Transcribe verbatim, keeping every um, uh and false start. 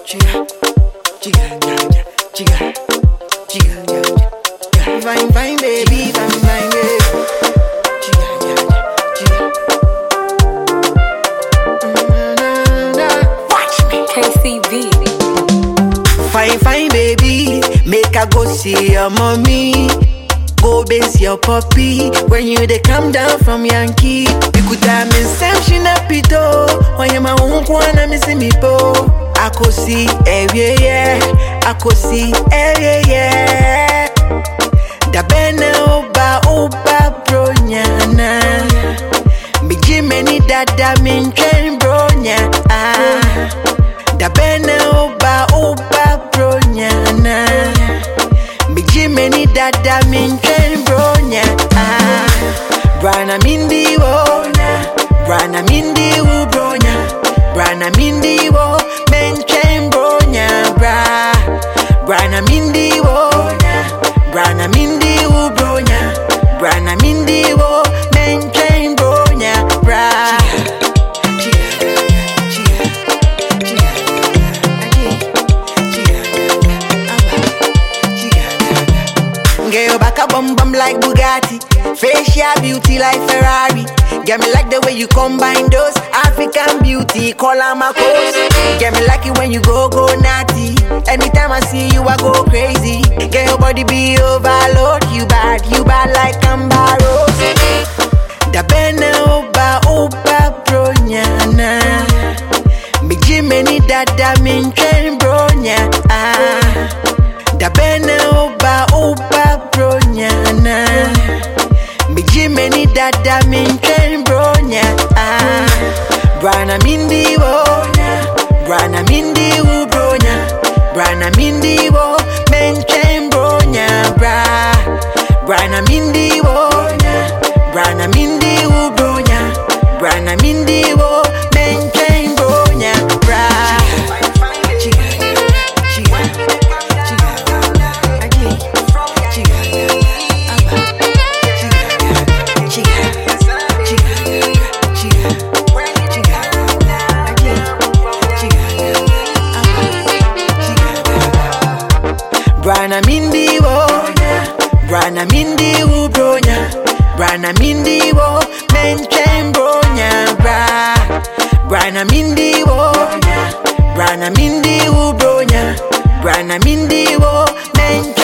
chica, chica, yeah, yeah, chica, chica, yeah, yeah. Fine, fine, baby, fine, fine, baby. Chica, yeah, yeah, chica. Watch me. K C V. Fine, fine, baby, make I go see your mommy. Go base your puppy when you they come down from Yankee. We could have been Samson Apito. When you my own one, me see me po. I could see every yeah, I could see every yeah. Da bene oba oba bro nyana. Me jimeni dada min train bro nya ah. Da bene oba oba bro nyana. Me jimeni dada min train bro nya ah. Brana mindi wo na, brana mindi wo bro nya, brana mindi wo men train bro nya bra. Brana mindi wo na, brana mindi wo bro nya, brana mindi wo men train bro nya bra. Get your back a bum bum like Bugatti, facial beauty like Ferrari. Get me like the way you combine those African beauty, call on my coast. Get me like it when you go go naughty. Anytime I see you, I go crazy. Get your body be overload. You bad, you bad like Amber Rose. Da bene oba oba bro nyana. Me jimeni dada min train bro nya ah. Da bene oba oba bro nyana. Me jimeni dada min train bro nya ah. Brana mindi wo nya, brana mindi wo bro nya, brana mindi wo men train bro nya bra. Brana mindi wo nya, brana mindi wo bro nya, brana mindi wo men train bro nya bra. Brana mindi wo, brana mindi wo bro nya, brana mindi wo men train bro nya bra. Brana mindi wo, brana mindi wo bro nya, brana mindi wo men